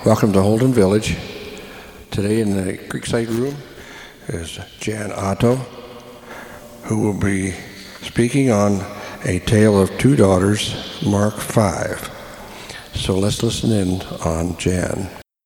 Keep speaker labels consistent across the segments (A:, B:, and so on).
A: Welcome to Holden Village. Today in the Creekside room is Jan Otto, who will be speaking on A Tale of Two Daughters, Mark 5. So let's listen in on Jan.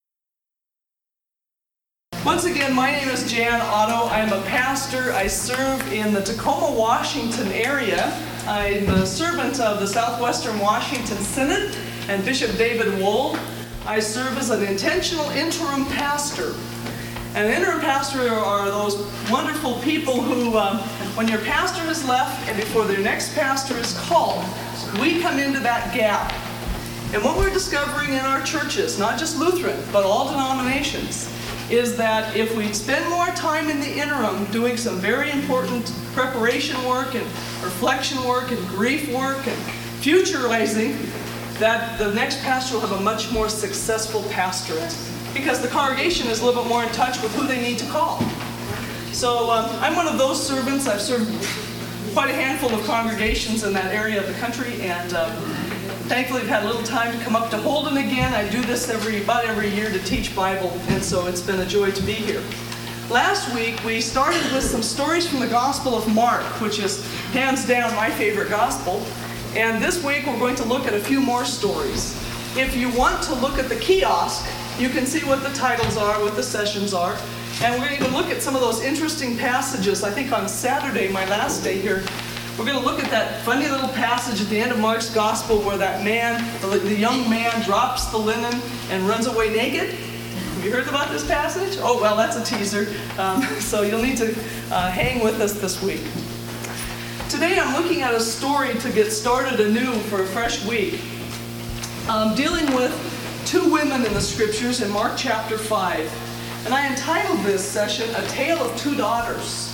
B: Once again, my name is Jan Otto. I'm a pastor. I serve in the Tacoma, Washington area. I'm the servant of the Southwestern Washington Synod and Bishop David Wold. I serve as an intentional interim pastor. An interim pastor are those wonderful people who, when your pastor has left and before their next pastor is called, we come into that gap. And what we're discovering in our churches, not just Lutheran, but all denominations, is that if we spend more time in the interim doing some very important preparation work and reflection work and grief work and futurizing, that the next pastor will have a much more successful pastorate because the congregation is a little bit more in touch with who they need to call. So I'm one of those servants. I've served quite a handful of congregations in that area of the country, and thankfully I've had a little time to come up to Holden again. I do this about every year to teach Bible, and so it's been a joy to be here. Last week we started with some stories from the Gospel of Mark, which is hands down my favorite gospel. And this week we're going to look at a few more stories. If you want to look at the kiosk, you can see what the titles are, what the sessions are. And we're going to look at some of those interesting passages. I think on Saturday, my last day here, we're going to look at that funny little passage at the end of Mark's Gospel where that man, the young man, drops the linen and runs away naked. Have you heard about this passage? Oh, well, that's a teaser. So you'll need to hang with us this week. Today I'm looking at a story to get started anew for a fresh week. Dealing with two women in the scriptures in Mark chapter 5. And I entitled this session, A Tale of Two Daughters.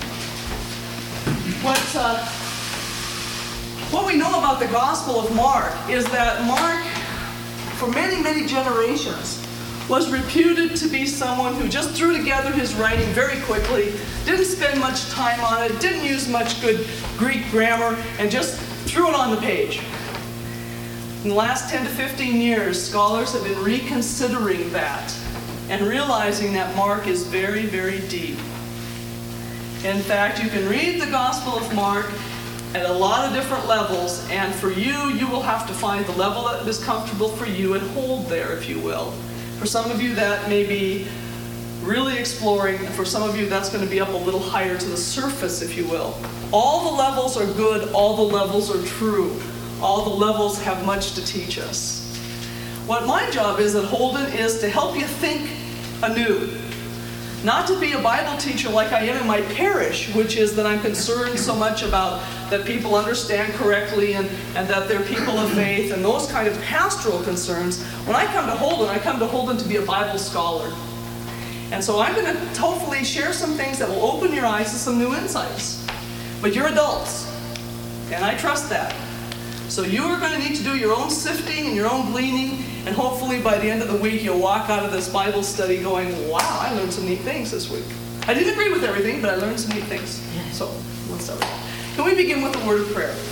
B: What we know about the Gospel of Mark is that Mark, for many, many generations, was reputed to be someone who just threw together his writing very quickly, didn't spend much time on it, didn't use much good Greek grammar, and just threw it on the page. In the last 10 to 15 years, scholars have been reconsidering that and realizing that Mark is very, very deep. In fact, you can read the Gospel of Mark at a lot of different levels, and for you will have to find the level that is comfortable for you and hold there, if you will. For some of you, that may be really exploring, and for some of you, that's going to be up a little higher to the surface, if you will. All the levels are good. All the levels are true. All the levels have much to teach us. What my job is at Holden is to help you think anew. Not to be a Bible teacher like I am in my parish, which is that I'm concerned so much about that people understand correctly and that they're people of faith and those kind of pastoral concerns. When I come to Holden to be a Bible scholar. And so I'm going to hopefully share some things that will open your eyes to some new insights. But you're adults, and I trust that. So you are going to need to do your own sifting and your own gleaning, and hopefully by the end of the week you'll walk out of this Bible study going, wow, I learned some neat things this week. I didn't agree with everything, but I learned some neat things. So let's start. Can we begin with a word of prayer?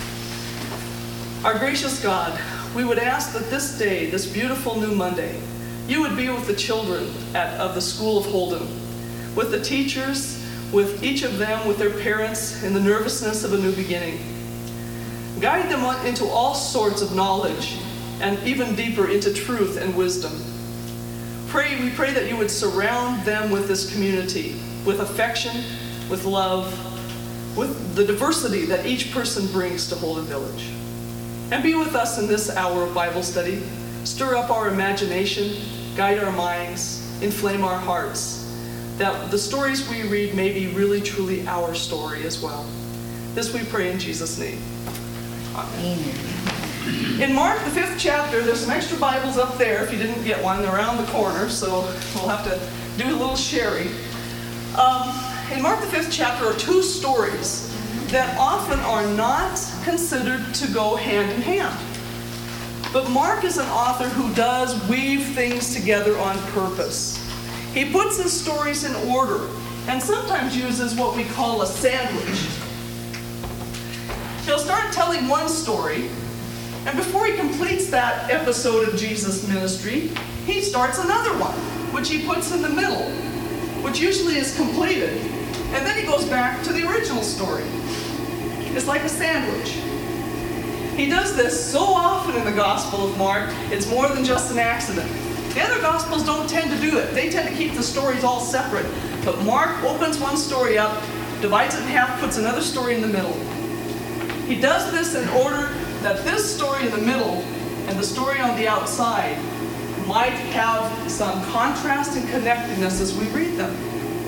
B: Our gracious God, we would ask that this day, this beautiful new Monday, you would be with the children of the School of Holden, with the teachers, with each of them, with their parents, in the nervousness of a new beginning. Guide them into all sorts of knowledge and even deeper into truth and wisdom. We pray that you would surround them with this community, with affection, with love, with the diversity that each person brings to Holden Village. And be with us in this hour of Bible study. Stir up our imagination, guide our minds, inflame our hearts, that the stories we read may be really, truly our story as well. This we pray in Jesus' name. Amen. In Mark, the 5th chapter, there's some extra Bibles up there if you didn't get one. They're around the corner, so we'll have to do a little sharing. In Mark, the 5th chapter, are two stories that often are not considered to go hand in hand. But Mark is an author who does weave things together on purpose. He puts his stories in order and sometimes uses what we call a sandwich. He'll start telling one story, And before he completes that episode of Jesus' ministry, he starts another one, which he puts in the middle, which usually is completed. And then he goes back to the original story. It's like a sandwich. He does this so often in the Gospel of Mark, it's more than just an accident. The other Gospels don't tend to do it. They tend to keep the stories all separate. But Mark opens one story up, divides it in half, puts another story in the middle. He does this in order that this story in the middle and the story on the outside might have some contrast and connectedness as we read them.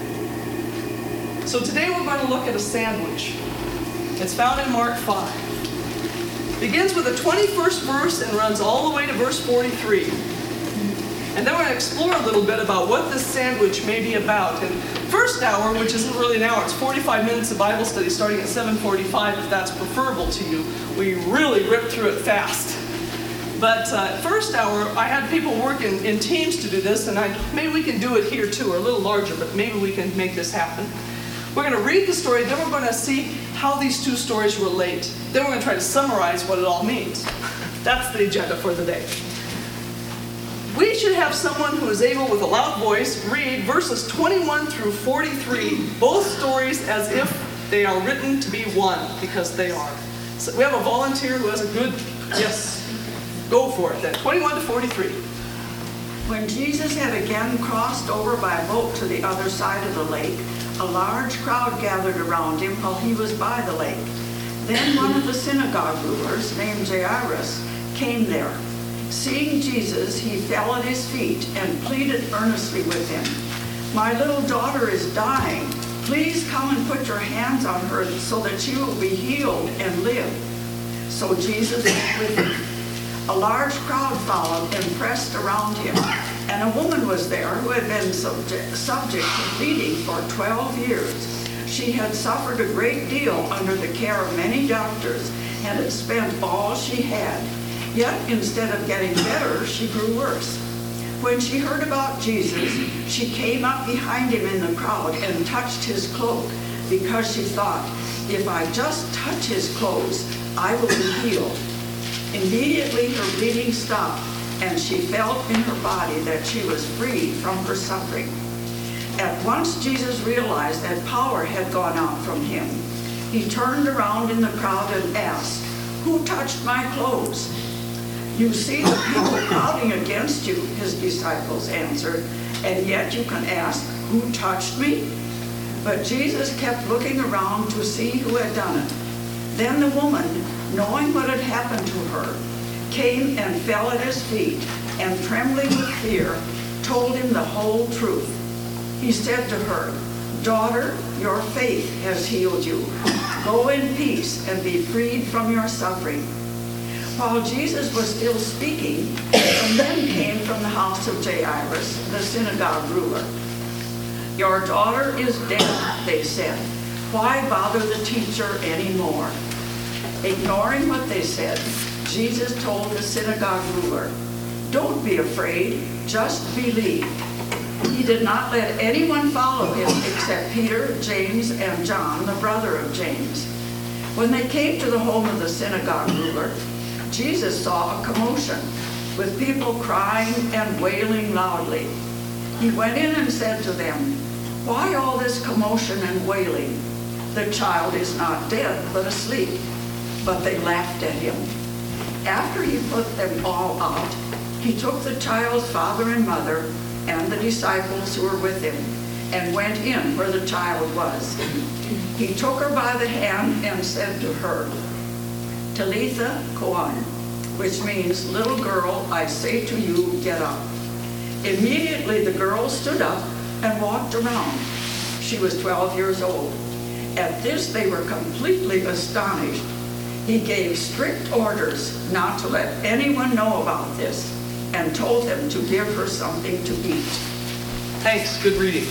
B: So today we're going to look at a sandwich. It's found in Mark 5. It begins with the 21st verse and runs all the way to verse 43. And then we're going to explore a little bit about what this sandwich may be about. And first hour, which isn't really an hour, it's 45 minutes of Bible study starting at 7:45 if that's preferable to you. We really rip through it fast. But first hour, I had people work in teams to do this, and maybe we can do it here too, or a little larger, but maybe we can make this happen. We're going to read the story, then we're going to see how these two stories relate. Then we're going to try to summarize what it all means. That's the agenda for the day. We should have someone who is able, with a loud voice, read verses 21 through 43, both stories as if they are written to be one, because they are. So we have a volunteer who has a good, yes, go for it then. 21 to 43.
C: When Jesus had again crossed over by boat to the other side of the lake, a large crowd gathered around him while he was by the lake. Then one of the synagogue rulers, named Jairus, came there. Seeing Jesus, he fell at his feet and pleaded earnestly with him. "My little daughter is dying. Please come and put your hands on her so that she will be healed and live." So Jesus went with him. A large crowd followed and pressed around him. And a woman was there who had been subject to bleeding for 12 years. She had suffered a great deal under the care of many doctors and had spent all she had. Yet, instead of getting better, she grew worse. When she heard about Jesus, she came up behind him in the crowd and touched his cloak, because she thought, "If I just touch his clothes, I will be healed." Immediately her bleeding stopped, and she felt in her body that she was free from her suffering. At once Jesus realized that power had gone out from him. He turned around in the crowd and asked, "Who touched my clothes?" "You see the people crowding against you," his disciples answered, "and yet you can ask, 'Who touched me?'" But Jesus kept looking around to see who had done it. Then the woman, knowing what had happened to her, came and fell at his feet, and trembling with fear, told him the whole truth. He said to her, "Daughter, your faith has healed you. Go in peace and be freed from your suffering." While Jesus was still speaking, some men came from the house of Jairus, the synagogue ruler. "Your daughter is dead," they said. "Why bother the teacher anymore?" Ignoring what they said, Jesus told the synagogue ruler, "Don't be afraid, just believe." He did not let anyone follow him except Peter, James, and John, the brother of James. When they came to the home of the synagogue ruler, Jesus saw a commotion, with people crying and wailing loudly. He went in and said to them, "Why all this commotion and wailing? The child is not dead, but asleep." But they laughed at him. After he put them all out, he took the child's father and mother and the disciples who were with him and went in where the child was. He took her by the hand and said to her, "Talitha koan," which means, "Little girl, I say to you, get up." Immediately the girl stood up and walked around. She was 12 years old. At this they were completely astonished. He gave strict orders not to let anyone know about this and told them to give her something to eat.
B: Thanks, good reading.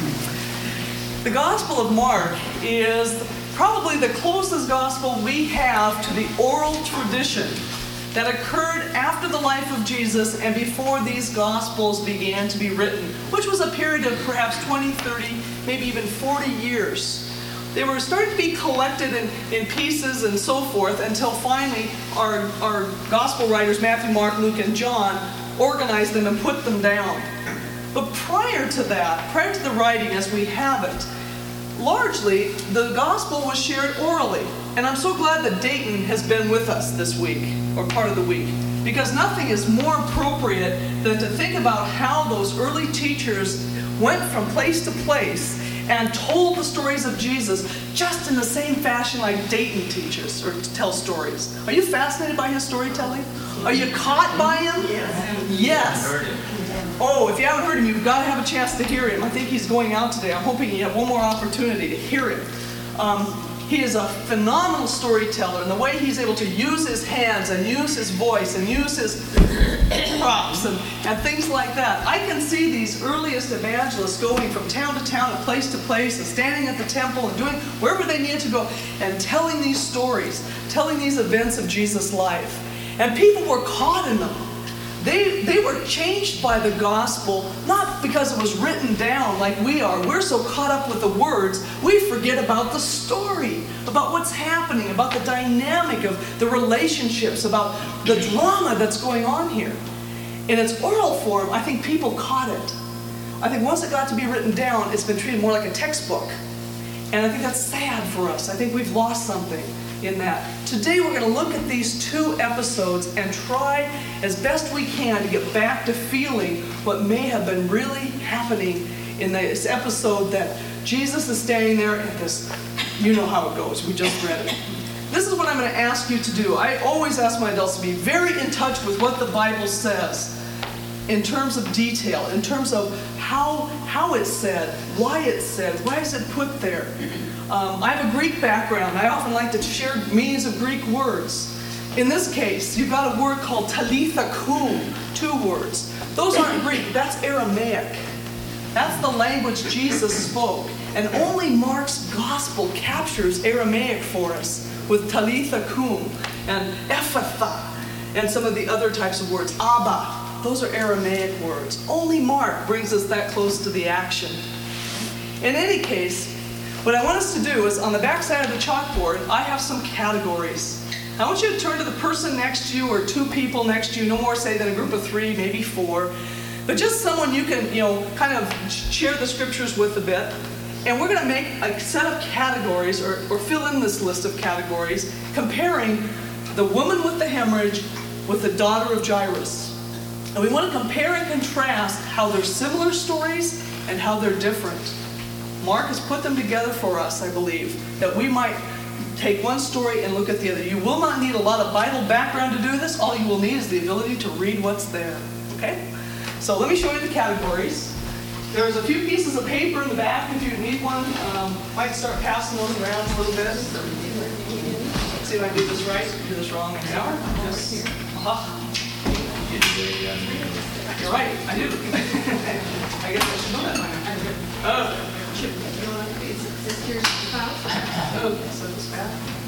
B: The Gospel of Mark is probably the closest gospel we have to the oral tradition that occurred after the life of Jesus and before these Gospels began to be written, which was a period of perhaps 20, 30, maybe even 40 years, They were starting to be collected in pieces and so forth until finally our gospel writers, Matthew, Mark, Luke, and John, organized them and put them down. But prior to that, prior to the writing as we have it, largely the gospel was shared orally. And I'm so glad that Dayton has been with us this week, or part of the week, because nothing is more appropriate than to think about how those early teachers went from place to place and told the stories of Jesus just in the same fashion like Dayton teaches or tells stories. Are you fascinated by his storytelling? Are you caught by him? Yes. Oh, if you haven't heard him, you've got to have a chance to hear him. I think he's going out today. I'm hoping you have one more opportunity to hear him. He is a phenomenal storyteller, and the way he's able to use his hands and use his voice and use his props and things like that. I can see these earliest evangelists going from town to town and place to place and standing at the temple and doing wherever they needed to go and telling these stories, telling these events of Jesus' life. And people were caught in them. They were changed by the gospel, not because it was written down like we are. We're so caught up with the words, we forget about the story, about what's happening, about the dynamic of the relationships, about the drama that's going on here. In its oral form, I think people caught it. I think once it got to be written down, it's been treated more like a textbook. And I think that's sad for us. I think we've lost something in that. Today we're going to look at these 2 episodes and try as best we can to get back to feeling what may have been really happening in this episode that Jesus is standing there at this, you know how it goes, we just read it. This is what I'm going to ask you to do. I always ask my adults to be very in touch with what the Bible says in terms of detail, in terms of how it's said, why it's said, why is it put there. I have a Greek background. I often like to share meanings of Greek words. In this case, you've got a word called talitha kum, 2 words. Those aren't Greek, that's Aramaic. That's the language Jesus spoke. And only Mark's gospel captures Aramaic for us with talitha kum and ephatha and some of the other types of words. Abba, those are Aramaic words. Only Mark brings us that close to the action. In any case, what I want us to do is on the back side of the chalkboard, I have some categories. I want you to turn to the person next to you or 2 people next to you, no more say than a group of 3, maybe 4, but just someone you can, kind of share the scriptures with a bit. And we're going to make a set of categories or fill in this list of categories comparing the woman with the hemorrhage with the daughter of Jairus. And we want to compare and contrast how they're similar stories and how they're different. Mark has put them together for us, I believe, that we might take one story and look at the other. You will not need a lot of Bible background to do this. All you will need is the ability to read what's there. Okay? So let me show you the categories. There's a few pieces of paper in the back if you need one. Might start passing those around a little bit. Let's see if I do this right. Do this wrong now. Yes. You're right, I do. I guess I should know that by now. Okay, so this back.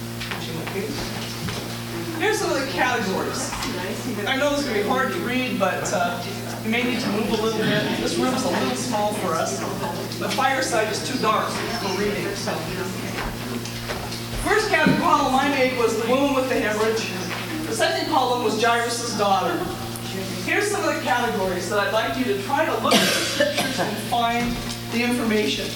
B: Here's some of the categories. I know this is going to be hard to read, but you may need to move a little bit. This room is a little small for us. The fireside is too dark for reading. So. First column I made was the woman with the hemorrhage. The second column was Jairus' daughter. Here's some of the categories that I'd like you to try to look at the scriptures and find the information.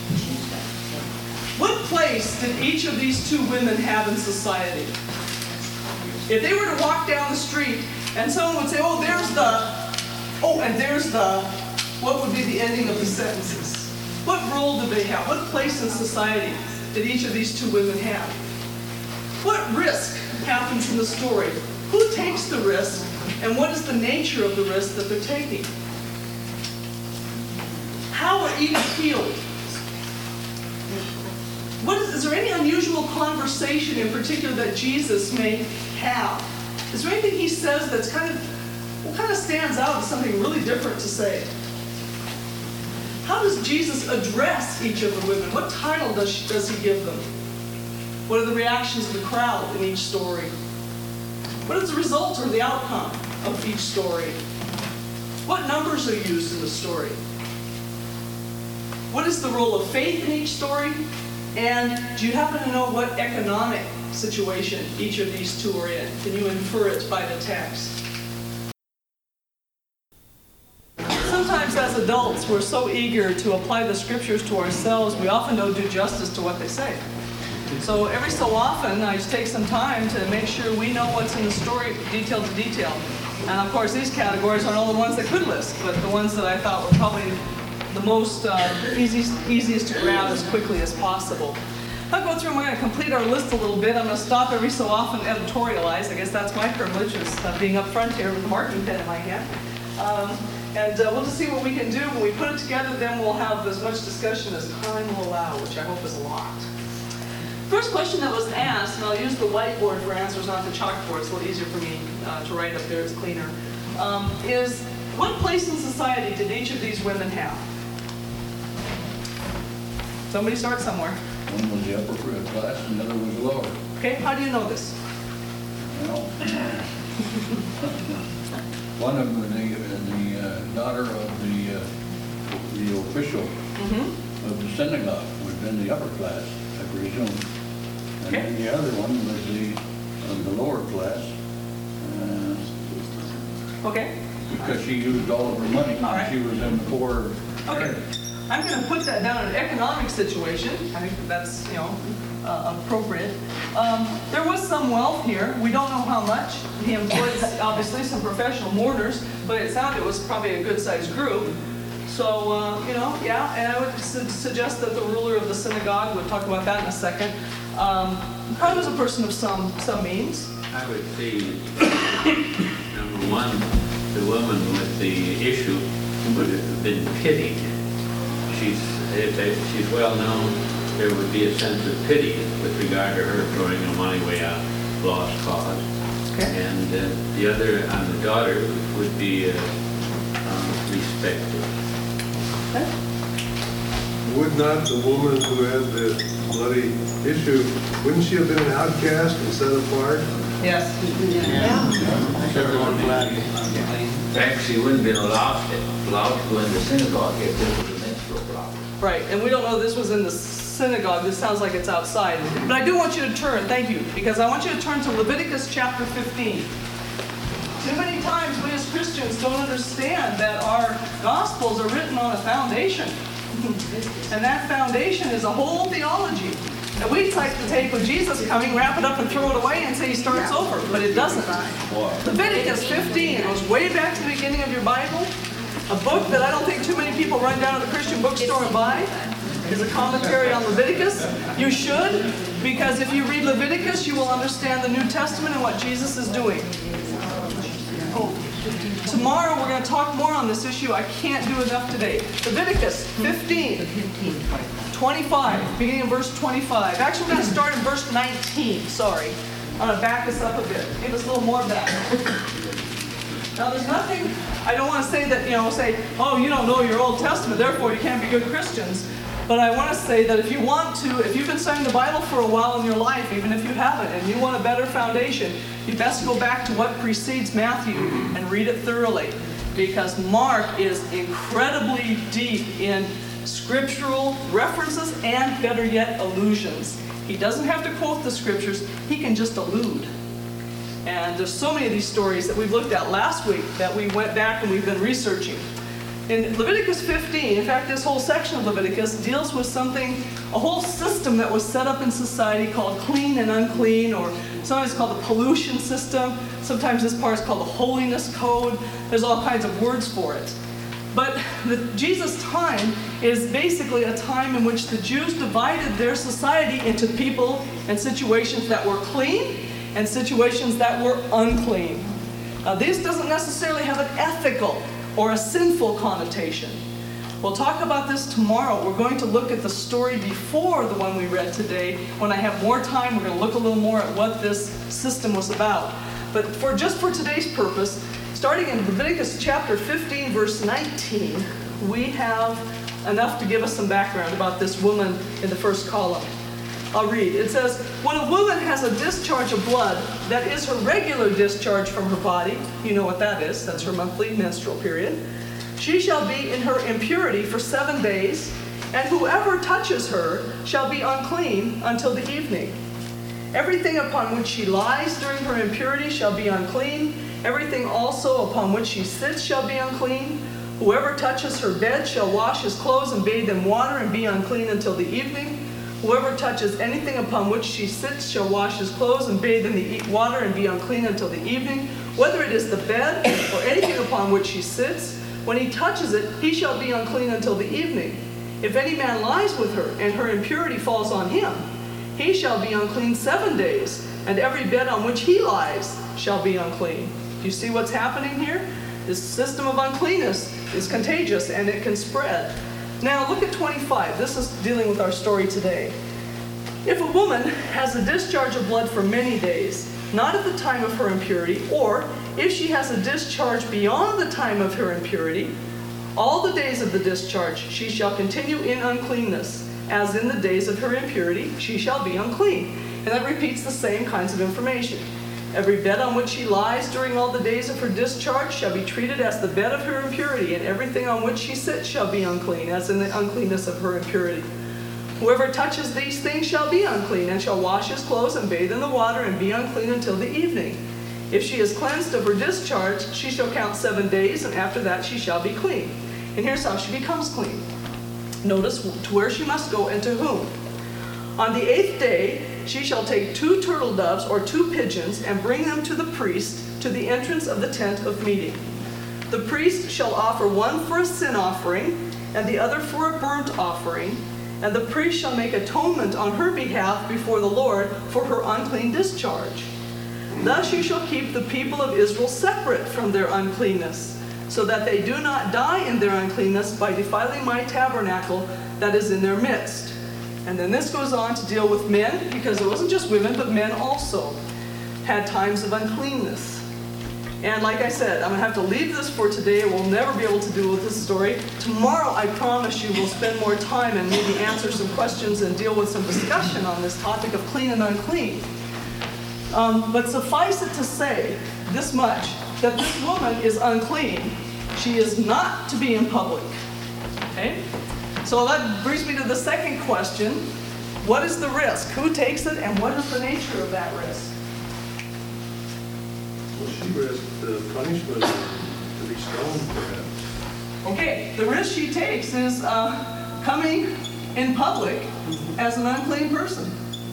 B: What place did each of these 2 women have in society? If they were to walk down the street and someone would say, there's the, what would be the ending of the sentences? What role did they have? What place in society did each of these 2 women have? What risk happens in the story? Who takes the risk? And what is the nature of the risk that they're taking? How are each healed? Is there any unusual conversation in particular that Jesus may have? Is there anything he says that's kind of stands out as something really different to say? How does Jesus address each of the women? What title does he give them? What are the reactions of the crowd in each story? What is the result or the outcome of each story? What numbers are used in the story? What is the role of faith in each story? And do you happen to know what economic situation each of these two are in? Can you infer it by the text? Sometimes as adults, we're so eager to apply the scriptures to ourselves, we often don't do justice to what they say. So every so often, I just take some time to make sure we know what's in the story, detail to detail. And of course, these categories aren't all the ones that could list, but the ones that I thought were probably the most easiest to grab as quickly as possible. I'll go through and we're going to complete our list a little bit. I'm going to stop every so often and editorialize. I guess that's my privilege, is being up front here with a marking pen in my hand. And we'll just see what we can do. When we put it together, then we'll have as much discussion as time will allow, which I hope is a lot. First question that was asked, and I'll use the whiteboard for answers, not the chalkboard. It's a little easier for me to write up there. It's cleaner. Is what place in society did each of these women have? Somebody start somewhere.
D: One was the upper class and the other was lower.
B: Okay, how do you know this?
D: Well, one of them, the daughter of the official of the synagogue, was in the upper class, I presume. And then the other one was the lower class.
B: Okay.
D: Because she used all of her money.
B: All right.
D: She was in the poor.
B: Okay. I'm going to put that down in an economic situation. I think that's, appropriate. There was some wealth here. We don't know how much. He employed, obviously, some professional mourners, but it sounded it was probably a good-sized group. So, yeah, and I would suggest that the ruler of the synagogue, we'll talk about that in a second, probably was a person of some means.
E: I would say, number one, the woman with the issue would have been pitied. If she's well known, there would be a sense of pity with regard to her throwing her money way out, lost cause.
B: Okay.
E: And the other, on the daughter, would be respected.
B: Okay.
F: Would not the woman who had the bloody issue, wouldn't she have been an outcast and set apart?
B: Yes.
E: In fact, she wouldn't have been allowed to go in the synagogue if there was a menstrual problem.
B: Right, and we don't know this was in the synagogue. This sounds like it's outside. But I do want you to turn, thank you, because I want you to turn to Leviticus chapter 15. Too many times we as Christians don't understand that our Gospels are written on a foundation. And that foundation is a whole theology. And we'd like to take with Jesus coming, wrap it up and throw it away and say he starts over, but it doesn't. Leviticus 15 goes way back to the beginning of your Bible. A book that I don't think too many people run down to the Christian bookstore and buy is a commentary on Leviticus. You should, because if you read Leviticus, you will understand the New Testament and what Jesus is doing. Tomorrow we're going to talk more on this issue. I can't do enough today. Leviticus 15, 25, beginning in verse 25. Actually, we're going to start in verse 19. Sorry. I'm going to back this up a bit. Give us a little more back. Now, there's nothing, I don't want to say that, oh, you don't know your Old Testament, therefore you can't be good Christians. But I want to say that if you want to, if you've been studying the Bible for a while in your life, even if you haven't, and you want a better foundation, you best go back to what precedes Matthew and read it thoroughly. Because Mark is incredibly deep in scriptural references and, better yet, allusions. He doesn't have to quote the scriptures, he can just allude. And there's so many of these stories that we've looked at last week that we went back and we've been researching. In Leviticus 15, in fact, this whole section of Leviticus deals with something, a whole system that was set up in society called clean and unclean, or sometimes called the pollution system. Sometimes this part is called the holiness code. There's all kinds of words for it. But Jesus' time is basically a time in which the Jews divided their society into people and situations that were clean and situations that were unclean. Now, this doesn't necessarily have an ethical or a sinful connotation. We'll talk about this tomorrow. We're going to look at the story before the one we read today. When I have more time, we're going to look a little more at what this system was about. But just for today's purpose, starting in Leviticus chapter 15, verse 19, we have enough to give us some background about this woman in the first column. I'll read. It says, when a woman has a discharge of blood, that is her regular discharge from her body, you know what that is, that's her monthly menstrual period, she shall be in her impurity for 7 days, And whoever touches her shall be unclean until the evening. Everything upon which she lies during her impurity shall be unclean. Everything also upon which she sits shall be unclean. Whoever touches her bed shall wash his clothes and bathe in water and be unclean until the evening. Whoever touches anything upon which she sits shall wash his clothes and bathe in the water and be unclean until the evening. Whether it is the bed or anything upon which she sits, when he touches it, he shall be unclean until the evening. If any man lies with her, and her impurity falls on him, he shall be unclean 7 days, and every bed on which he lies shall be unclean. Do you see what's happening here? This system of uncleanness is contagious, and it can spread. Now look at 25. This is dealing with our story today. If a woman has a discharge of blood for many days, not at the time of her impurity, or if she has a discharge beyond the time of her impurity, all the days of the discharge she shall continue in uncleanness, as in the days of her impurity she shall be unclean. And that repeats the same kinds of information. Every bed on which she lies during all the days of her discharge shall be treated as the bed of her impurity, and everything on which she sits shall be unclean, as in the uncleanness of her impurity. Whoever touches these things shall be unclean, and shall wash his clothes and bathe in the water and be unclean until the evening. If she is cleansed of her discharge, she shall count 7 days, and after that she shall be clean. And here's how she becomes clean. Notice to where she must go and to whom. On the 8th day, she shall take 2 turtle doves or 2 pigeons and bring them to the priest to the entrance of the tent of meeting. The priest shall offer one for a sin offering and the other for a burnt offering, and the priest shall make atonement on her behalf before the Lord for her unclean discharge. Thus you shall keep the people of Israel separate from their uncleanness, so that they do not die in their uncleanness by defiling my tabernacle that is in their midst. And then this goes on to deal with men, because it wasn't just women, but men also had times of uncleanness. And like I said, I'm going to have to leave this for today. We'll never be able to deal with this story. Tomorrow, I promise you, we'll spend more time and maybe answer some questions and deal with some discussion on this topic of clean and unclean. But suffice it to say this much, that this woman is unclean. She is not to be in public. Okay? So that brings me to the second question. What is the risk? Who takes it, and what is the nature of that risk?
F: Well, she risked the punishment to be stoned, perhaps.
B: Okay, the risk she takes is coming in public as an unclean person.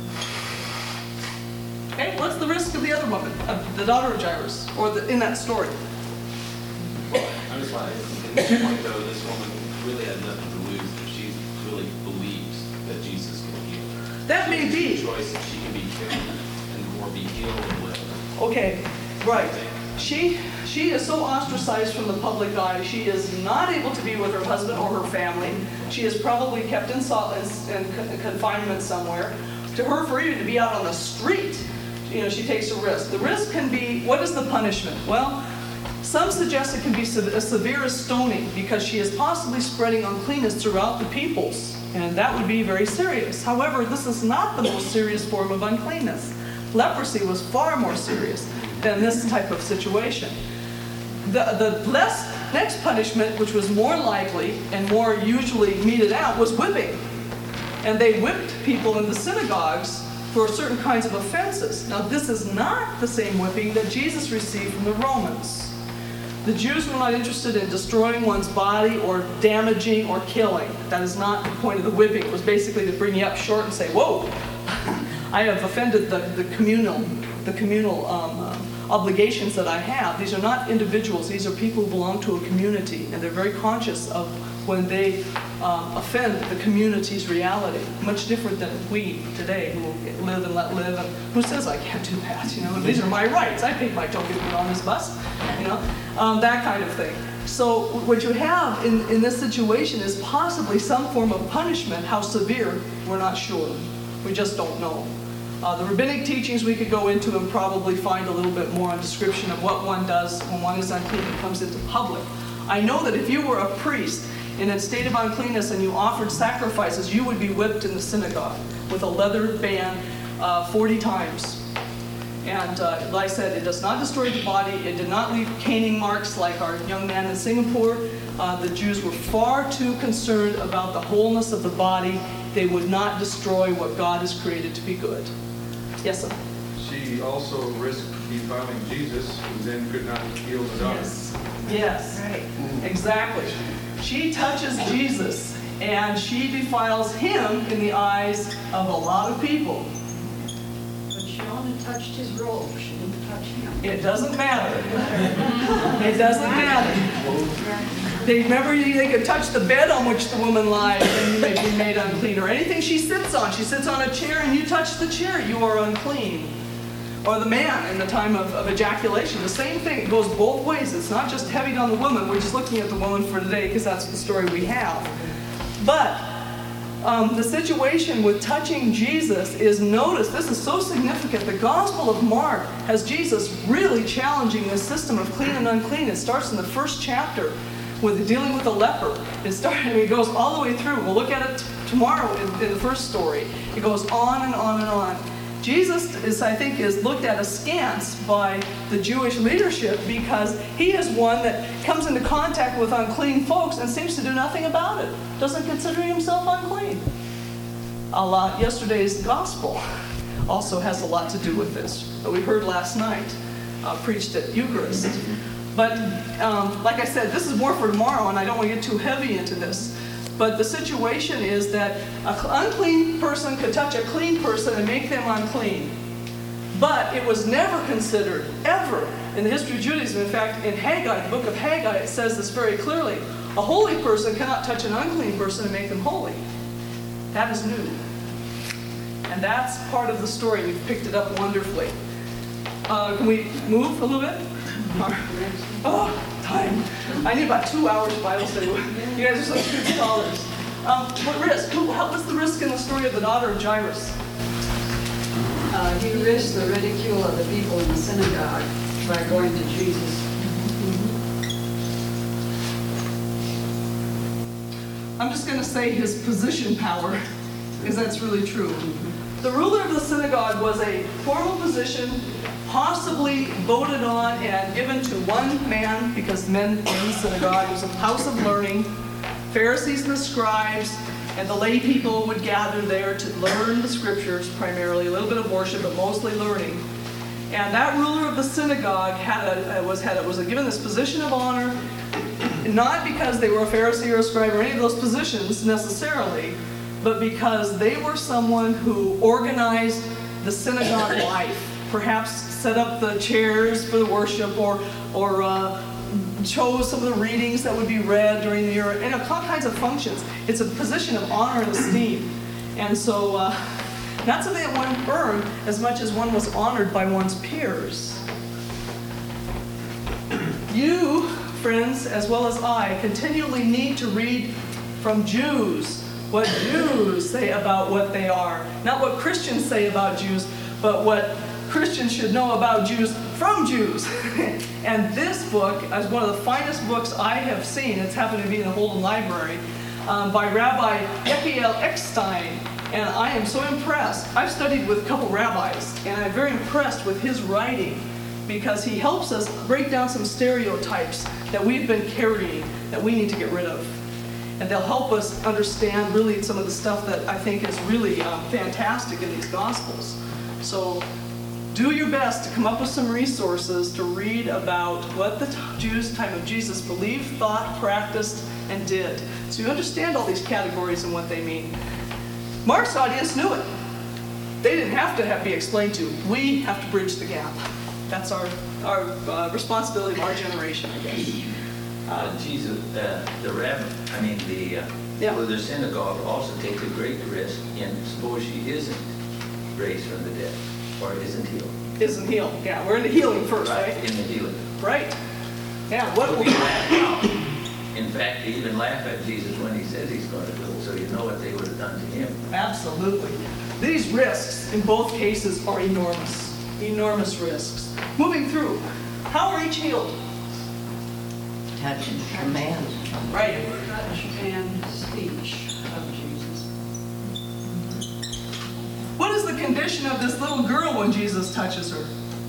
B: Okay, what's the risk of the other woman, the daughter of Jairus, or in that story?
G: Well, I just want to, in this point though, this woman really had nothing to lose if she really believes that Jesus can heal her.
B: That may be.
G: She has a choice if she can be killed or be healed and live.
B: Okay, right. She is so ostracized from the public eye. She is not able to be with her husband or her family. She is probably kept in confinement somewhere. To her, for even to be out on the street, she takes a risk. The risk can be, what is the punishment? Well, some suggest it can be as severe as stoning, because she is possibly spreading uncleanness throughout the peoples, and that would be very serious. However, this is not the most serious form of uncleanness. Leprosy was far more serious than this type of situation. The next punishment, which was more likely and more usually meted out, was whipping. And they whipped people in the synagogues for certain kinds of offenses. Now, this is not the same whipping that Jesus received from the Romans. The Jews were not interested in destroying one's body or damaging or killing. That is not the point of the whipping. It was basically to bring you up short and say, whoa, I have offended the communal obligations that I have. These are not individuals. These are people who belong to a community, and they're very conscious of when they offend the community's reality. Much different than we today, who live and let live, and who says I can't do that? These are my rights. I paid my token to get on this bus. That kind of thing. So what you have in this situation is possibly some form of punishment. How severe, we're not sure. We just don't know. The rabbinic teachings we could go into and probably find a little bit more on description of what one does when one is unclean and comes into public. I know that if you were a priest in a state of uncleanness and you offered sacrifices, you would be whipped in the synagogue with a leather band 40 times. And like I said, it does not destroy the body. It did not leave caning marks like our young man in Singapore. The Jews were far too concerned about the wholeness of the body. They would not destroy what God has created to be good. Yes, sir?
H: She also risked defiling Jesus, who then could not heal the daughter.
B: Yes. Right. Exactly. She touches Jesus, and she defiles him in the eyes of a lot of people.
C: But she only touched his robe. She didn't touch him.
B: It doesn't matter. It doesn't matter. They could touch the bed on which the woman lies, and you may be made unclean. Or anything she sits on. She sits on a chair, and you touch the chair, you are unclean. Or the man in the time of ejaculation. The same thing. It goes both ways. It's not just heavy on the woman. We're just looking at the woman for today because that's the story we have. But the situation with touching Jesus is, notice, this is so significant. The Gospel of Mark has Jesus really challenging this system of clean and unclean. It starts in the first chapter with dealing with the leper. It goes all the way through. We'll look at it tomorrow in the first story. It goes on and on and on. Jesus is looked at askance by the Jewish leadership because he is one that comes into contact with unclean folks and seems to do nothing about it. Doesn't consider himself unclean. Yesterday's gospel also has a lot to do with this that we heard last night, preached at Eucharist. But like I said, this is more for tomorrow, and I don't want to get too heavy into this. But the situation is that an unclean person could touch a clean person and make them unclean. But it was never considered, ever, in the history of Judaism. In fact, in Haggai, the book of Haggai, it says this very clearly. A holy person cannot touch an unclean person and make them holy. That is new. And that's part of the story. We've picked it up wonderfully. Can we move a little bit? Oh, time. I need about 2 hours of Bible study. You guys are such good scholars. What risk? What's the risk in the story of the daughter of Jairus?
I: He risked the ridicule of the people in the synagogue by going to Jesus.
B: I'm just going to say his position power, because that's really true. The ruler of the synagogue was a formal position, possibly voted on and given to one man, because men in the synagogue, it was a house of learning. Pharisees and the scribes and the lay people would gather there to learn the scriptures, primarily a little bit of worship, but mostly learning. And that ruler of the synagogue was given this position of honor, not because they were a Pharisee or a scribe or any of those positions necessarily, but because they were someone who organized the synagogue life, perhaps set up the chairs for the worship, or chose some of the readings that would be read during the year, and all kinds of functions. It's a position of honor and esteem. And so, not something that one earned as much as one was honored by one's peers. You, friends, as well as I, continually need to read from Jews what Jews say about what they are. Not what Christians say about Jews, but what Christians should know about Jews from Jews. And this book is one of the finest books I have seen. It's happened to be in the Holden Library, by Rabbi Yechiel Eckstein. And I am so impressed. I've studied with a couple rabbis, and I'm very impressed with his writing, because he helps us break down some stereotypes that we've been carrying that we need to get rid of. And they'll help us understand really some of the stuff that I think is really fantastic in these Gospels. So do your best to come up with some resources to read about what the Jews, time of Jesus, believed, thought, practiced, and did. So you understand all these categories and what they mean. Mark's audience knew it. They didn't have to be explained to. We have to bridge the gap. That's our responsibility of our generation, I guess.
J: Jesus, the rabbi, the synagogue also takes a great risk in suppose she isn't raised from the dead, or isn't healed.
B: Isn't healed, yeah. We're in the healing first, right?
J: In the healing.
B: Right. Yeah, what
J: we laugh out. In fact, they even laugh at Jesus when he says he's going to do it, so you know what they would have done to him.
B: Absolutely. These risks, in both cases, are enormous. Enormous risks. Moving through, how are each healed?
I: Touch and command.
B: Right.
I: Touch and speech of Jesus.
B: What is the condition of this little girl when Jesus touches her?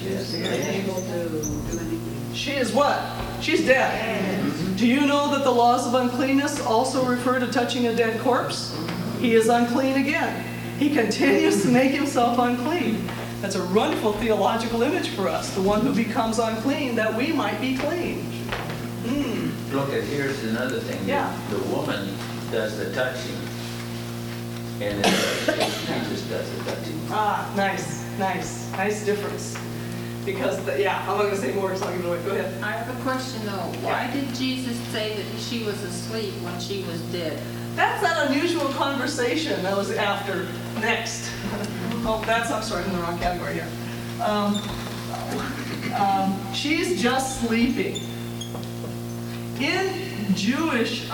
J: Yes.
I: She's unable to do anything.
B: She is what? She's dead. Do you know that the laws of uncleanness also refer to touching a dead corpse? He is unclean again. He continues to make himself unclean. That's a wonderful theological image for us. The one who becomes unclean that we might be clean.
J: Look, here's another thing.
B: Yeah.
J: The woman does the touching, and in the other case, Jesus does the touching.
B: Ah, nice difference. Because, I'm not going to say more, so I'll give it away. Go ahead.
K: I have a question though. Why did Jesus say that she was asleep when she was dead?
B: That's that unusual conversation that was after next. I'm sorry, I'm in the wrong category here. She's just sleeping. In Jewish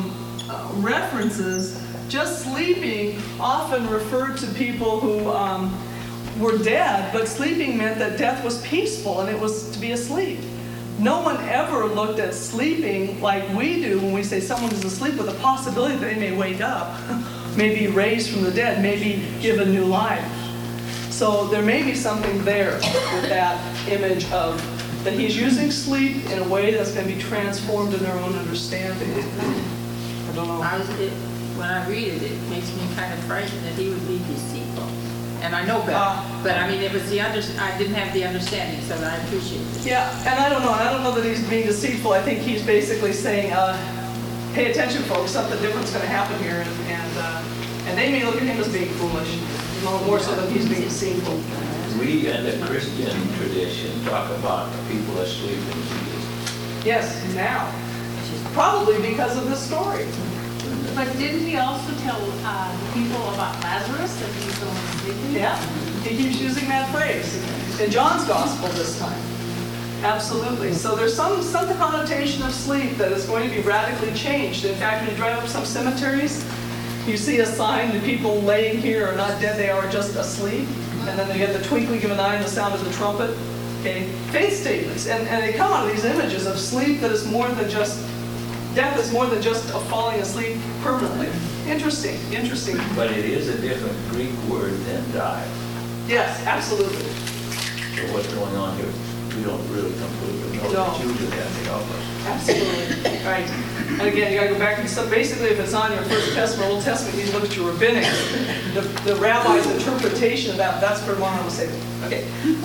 B: references, just sleeping often referred to people who were dead, but sleeping meant that death was peaceful and it was to be asleep. No one ever looked at sleeping like we do when we say someone is asleep, with a possibility that they may wake up, may be raised from the dead, maybe given new life. So there may be something there with that image of that he's using sleep in a way that's going to be transformed in their own understanding. I don't know.
K: When I read it, it makes me kind of frightened that he would be deceitful. And I know better, but I mean, it was I didn't have the understanding, so I appreciate it.
B: Yeah, and I don't know that he's being deceitful. I think he's basically saying, pay attention, folks, something different's going to happen here, and they may look at him as being foolish, more so than he's being deceitful.
J: We in the Christian tradition talk about people asleep in Jesus.
B: Yes, now. Probably because of this story.
L: But didn't he also tell the people about Lazarus that he's going sleeping?
B: Yeah, he keeps using that phrase in John's gospel this time. Absolutely. So there's some connotation of sleep that is going to be radically changed. In fact, when you drive up some cemeteries, you see a sign that people laying here are not dead, they are just asleep. And then they get the twinkling of an eye and the sound of the trumpet. Okay, faith statements. And they come out of these images of sleep that is more than just, death is more than just a falling asleep permanently. Interesting.
J: But it is a different Greek word than die.
B: Yes, absolutely.
J: So what's going on here? We don't really completely know.
B: No.
J: But you do have to help us.
B: Absolutely. Right. And again, you got to go back and so basically, if it's on your First Testament, Old Testament, you look at your rabbinic, the rabbi's interpretation of that. That's for one I will say. Okay.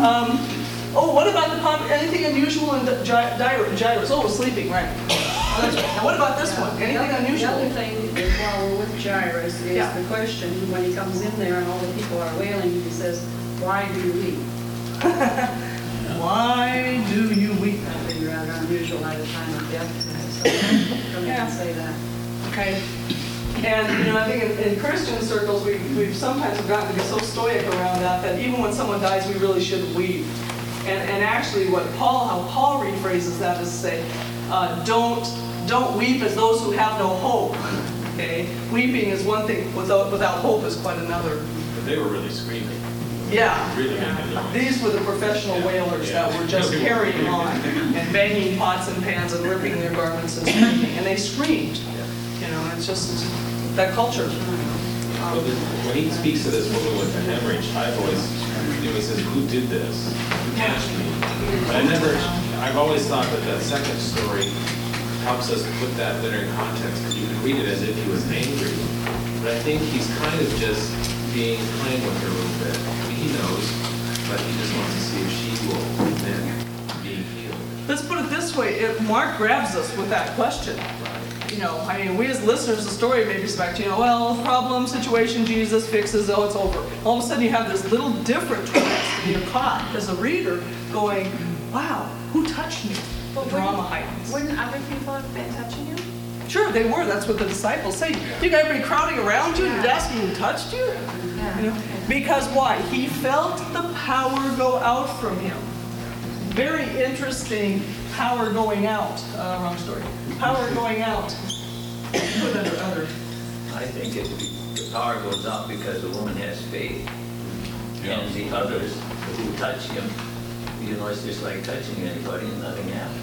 B: What about anything unusual in Jairus? Oh, sleeping, right? That's right. Now, what about this one? Anything unusual?
I: The other thing is, while we're with Jairus, is the question when he comes in there and all the people are wailing, he says, "Why do you weep?"
B: Why do you weep?
I: That would be rather unusual at a time of death. So come and say that.
B: Okay. And I think in Christian circles, we've sometimes gotten to be so stoic around that even when someone dies, we really shouldn't weep. And actually, how Paul rephrases that is to say, don't weep as those who have no hope. Okay, weeping is one thing; without hope is quite another.
G: But they were really screaming.
B: Yeah.
G: Really making noise.
B: These were the professional wailers that were just carrying on and banging pots and pans and ripping their garments and screaming, and they screamed. It's just that culture.
G: When he speaks to this woman with the hemorrhage, he says, "Who did this? Who touched me?" But I've always thought that second story helps us put that better in context, because you can read it as if he was angry. But I think he's kind of just being playing with her a little bit. I mean, he knows, but he just wants to see if she will then be healed.
B: Let's put it this way: Mark grabs us with that question. We as listeners, the story may be back to, problem, situation, Jesus fixes, it's over. All of a sudden you have this little different twist, and you're caught as a reader going, wow, who touched me? The drama heightens.
L: Wouldn't other people have been touching you?
B: Sure, they were. That's what the disciples say. You got everybody crowding around you and asking who touched you? Because why? He felt the power go out from him. Very interesting power going out. Wrong story. Power going out. Put under other.
J: I think the power goes out because the woman has faith. And the others who touch him, it's just like touching anybody and nothing happens.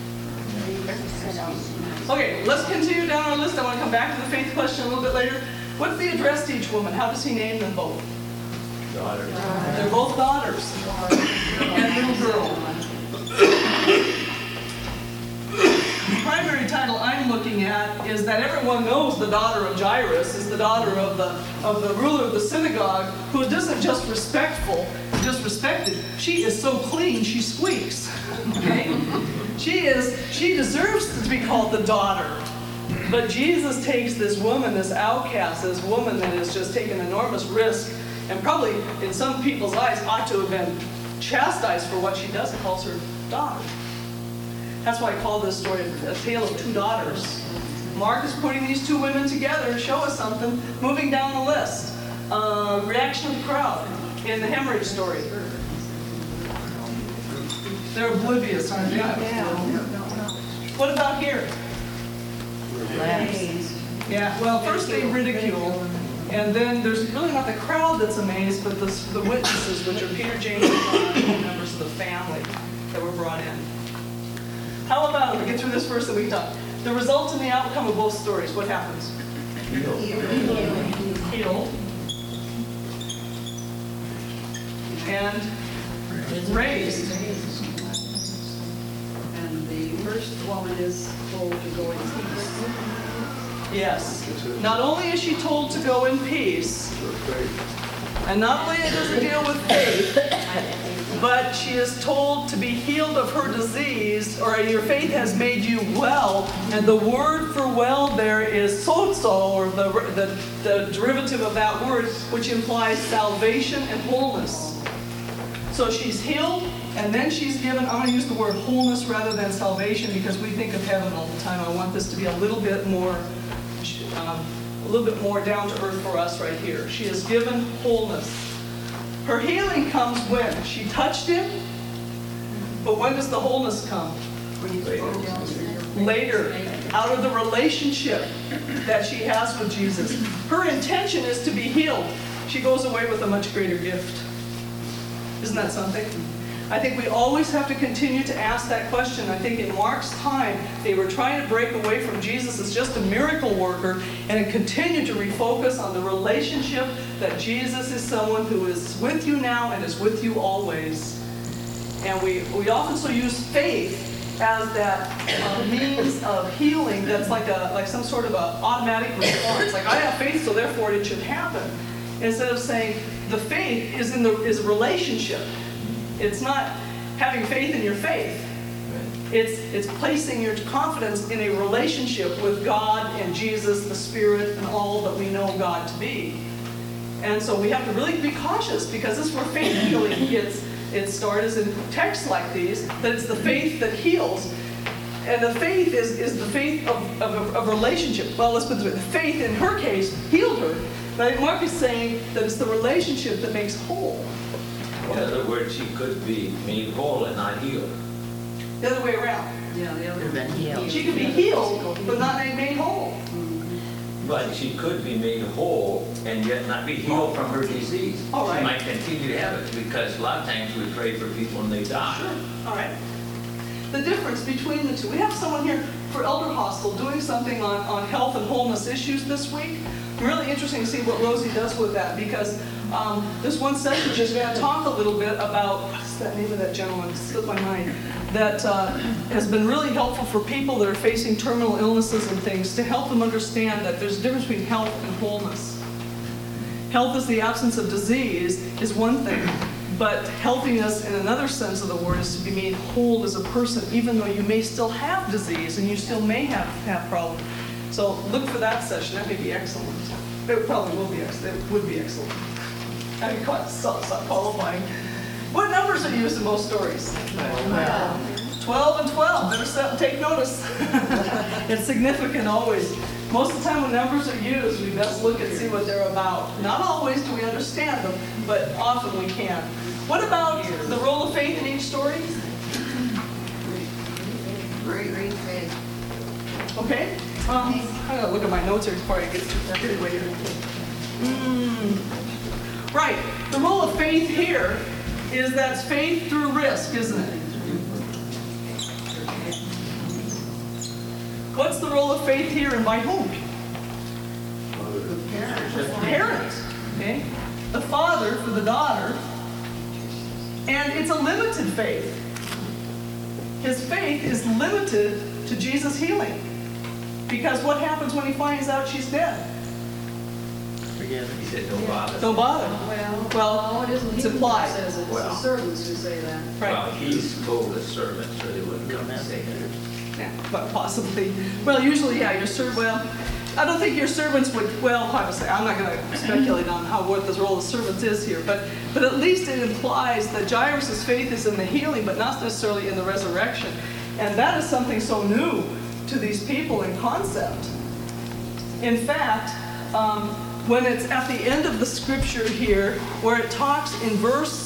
B: Okay, let's continue down our list. I want to come back to the faith question a little bit later. What's the address to each woman? How does he name them both?
E: daughters.
B: They're both daughters. And little girl. The primary title I'm looking at is that everyone knows the daughter of Jairus is the daughter of the ruler of the synagogue, who isn't just respected. She is so clean she squeaks. Okay? She deserves to be called the daughter. But Jesus takes this woman, this outcast, this woman that has just taken enormous risk, and probably in some people's eyes ought to have been chastised for what she does, and calls her daughter. That's why I call this story a tale of two daughters. Mark is putting these two women together to show us something. Moving down the list. Reaction of the crowd in the hemorrhage story. They're oblivious, aren't they? What about here? Yeah, well, first they ridicule, and then there's really not the crowd that's amazed, but the witnesses, which are Peter, James, and John, members of the family that were brought in. How about, if we get through this first that we've done, the result and the outcome of both stories, what happens? Healed. And raised.
I: And the first woman is told to go in peace.
B: Yes. Not only is she told to go in peace, and not only does it deal with faith, but she is told to be healed of her disease, or your faith has made you well. And the word for well there is sozo, or the derivative of that word, which implies salvation and wholeness. So she's healed, and then she's given, I'm going to use the word wholeness rather than salvation, because we think of heaven all the time. I want this to be a little bit more down to earth for us right here. She is given wholeness. Her healing comes when? She touched him, but when does the wholeness come? Later, out of the relationship that she has with Jesus. Her intention is to be healed. She goes away with a much greater gift. Isn't that something? I think we always have to continue to ask that question. I think in Mark's time, they were trying to break away from Jesus as just a miracle worker and continue to refocus on the relationship that Jesus is someone who is with you now and is with you always. And we often so use faith as that means of healing that's like some sort of an automatic response. Like, I have faith, so therefore it should happen. Instead of saying the faith is a relationship. It's not having faith in your faith. It's placing your confidence in a relationship with God and Jesus, the Spirit, and all that we know God to be. And so we have to really be cautious, because this is where faith healing gets its start, is in texts like these, that it's the faith that heals. And the faith is the faith of relationship. Well, let's put it this way. The faith, in her case, healed her. But Mark is saying that it's the relationship that makes whole.
J: In other words, she could be made whole and not healed.
B: The other way around.
I: Yeah, the other way.
B: She could be healed, but not made whole.
J: But she could be made whole and yet not be healed from her disease.
B: All right.
J: She might continue to have it, because a lot of times we pray for people and they die.
B: Sure. All right. The difference between the two. We have someone here for Elder Hostel doing something on health and wholeness issues this week. Really interesting to see what Rosie does with that, because this one session she's going to talk a little bit about, what's that name of that gentleman? It slipped my mind. That has been really helpful for people that are facing terminal illnesses and things, to help them understand that there's a difference between health and wholeness. Health is the absence of disease is one thing, but healthiness in another sense of the word is to be made whole as a person, even though you may still have disease and you still may have problems. So look for that session. That may be excellent. It probably will be excellent. It would be excellent. I mean, stop qualifying. What numbers are used in most stories? 12 and 12. Better take notice. It's significant always. Most of the time when numbers are used, we best look and see what they're about. Not always do we understand them, but often we can. What about the role of faith in each story?
C: Great faith.
B: Okay. I gotta look at my notes here before I get too carried away here. Right. The role of faith here is that's faith through risk, isn't it? What's the role of faith here, and by whom? Parents. Okay. the father for the daughter, and it's a limited faith. His faith is limited to Jesus healing. Because what happens when he finds out she's dead?
J: Forget it. He said, don't bother.
B: Don't bother.
I: Well, it isn't
B: it's
I: he who
B: implied.
I: says it, it's
J: Well.
I: the servants who say that.
B: Right.
J: Well, he's told the servants, or they wouldn't come and say that.
B: Yeah, but possibly. Well, usually, yeah, your servant. Well, I don't think your servants would. Well, obviously, I'm not going to speculate on what the role of servants is here, but at least it implies that Jairus' faith is in the healing, but not necessarily in the resurrection, and that is something so new to these people in concept. In fact, when it's at the end of the scripture here, where it talks in verse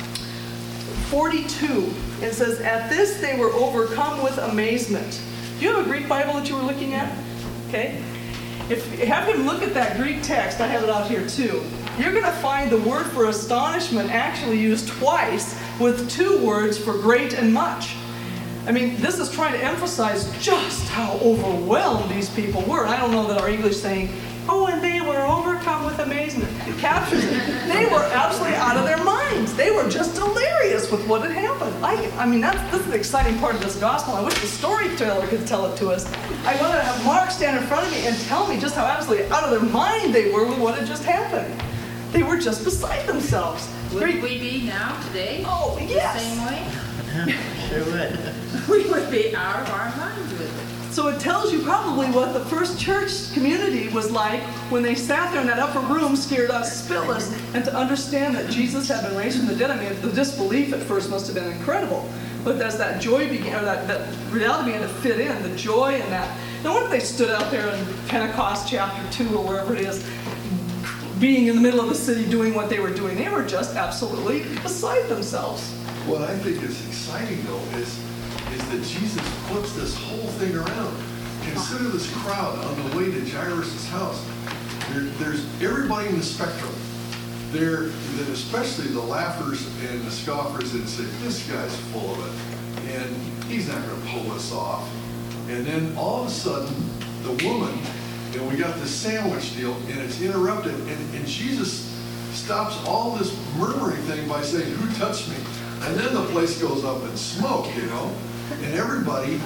B: 42, it says, "At this they were overcome with amazement." Do you have a Greek Bible that you were looking at? Okay. If you have him look at that Greek text, I have it out here too, you're going to find the word for astonishment actually used twice with two words for great and much. I mean, this is trying to emphasize just how overwhelmed these people were. I don't know that our English saying, "Oh, and they were overcome with amazement," it captures it. They were absolutely out of their minds. They were just delirious with what had happened. I mean, this is the exciting part of this gospel. I wish the storyteller could tell it to us. I want to have Mark stand in front of me and tell me just how absolutely out of their mind they were with what had just happened. They were just beside themselves.
K: Would we be now, today?
B: Oh, yes.
K: The same way?
J: Sure would.
K: We would be out of our minds with it.
B: So it tells you probably what the first church community was like when they sat there in that upper room scared us spitless, and to understand that Jesus had been raised from the dead. I mean, the disbelief at first must have been incredible. But as that joy began, or that reality began to fit in, the joy in that. No wonder they stood out there in Pentecost chapter 2 or wherever it is, being in the middle of the city doing what they were doing. They were just absolutely beside themselves.
F: What I think is exciting, though, is that Jesus flips this whole thing around. Consider this crowd on the way to Jairus' house. There's everybody in the spectrum. Then especially the laughers and the scoffers that say, "This guy's full of it, and he's not going to pull us off." And then all of a sudden, the woman, and we got this sandwich deal, and it's interrupted, and Jesus stops all this murmuring thing by saying, "Who touched me?" And then the place goes up in smoke, and everybody,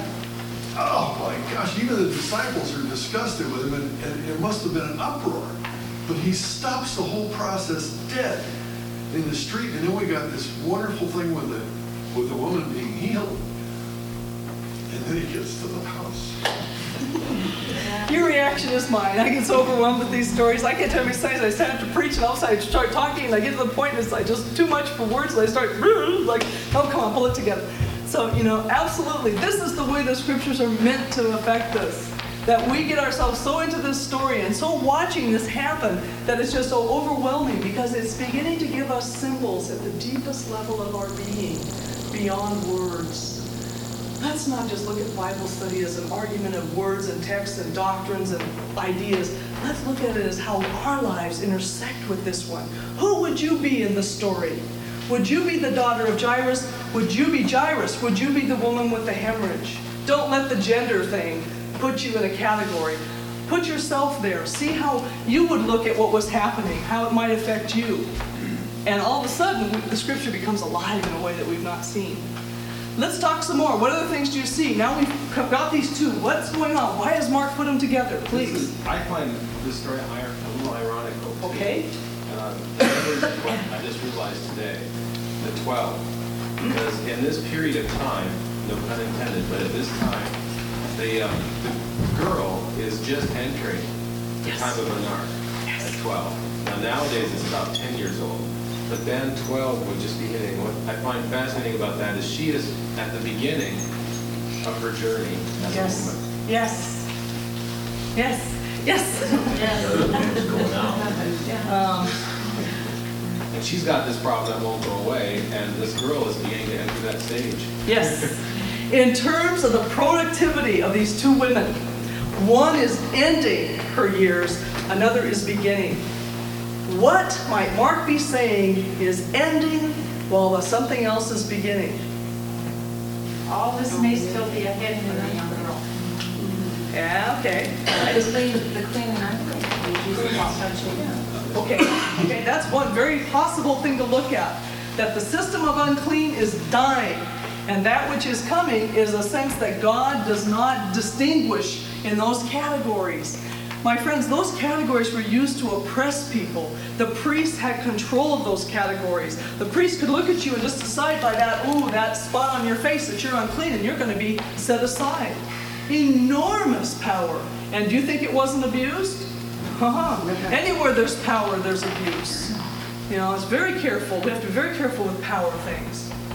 F: oh my gosh, even the disciples are disgusted with him, and it must have been an uproar. But he stops the whole process dead in the street, and then we got this wonderful thing with the woman being healed. And then he gets to the house.
B: Your reaction is mine. I get so overwhelmed with these stories. I can't tell you how many times I stand up to preach, and all of a sudden I start talking, and I get to the point, and it's like just too much for words, and I start like, "Oh, come on, pull it together." So, absolutely, this is the way the scriptures are meant to affect us. That we get ourselves so into this story and so watching this happen that it's just so overwhelming, because it's beginning to give us symbols at the deepest level of our being, beyond words. Let's not just look at Bible study as an argument of words and texts and doctrines and ideas. Let's look at it as how our lives intersect with this one. Who would you be in the story? Would you be the daughter of Jairus? Would you be Jairus? Would you be the woman with the hemorrhage? Don't let the gender thing put you in a category. Put yourself there. See how you would look at what was happening, how it might affect you. And all of a sudden, the scripture becomes alive in a way that we've not seen. Let's talk some more. What other things do you see? Now we've got these two. What's going on? Why has Mark put them together? Please.
G: I find this story a little ironical.
B: Okay.
G: I just realized today, the 12. Because in this period of time, no pun intended, but at this time, the girl is just entering the time of menarche at 12. Now nowadays it's about 10 years old. But then 12 would just be hitting. What I find fascinating about that is she is at the beginning of her journey as a woman.
B: Yes. Yes. Yes.
G: And she's got this problem that won't go away, and this girl is beginning to enter that stage.
B: Yes. In terms of the productivity of these two women, one is ending her years, another is beginning. What might Mark be saying is ending while something else is beginning?
L: All this may still be ahead for the young girl.
B: Yeah, okay.
L: The clean and unclean. without touching him.
B: Okay, that's one very possible thing to look at. That the system of unclean is dying, and that which is coming is a sense that God does not distinguish in those categories. My friends, those categories were used to oppress people. The priest had control of those categories. The priest could look at you and just decide by that, ooh, that spot on your face that you're unclean and you're going to be set aside. Enormous power. And do you think it wasn't abused? Anywhere there's power, there's abuse. You know, it's very careful. We have to be very careful with power things.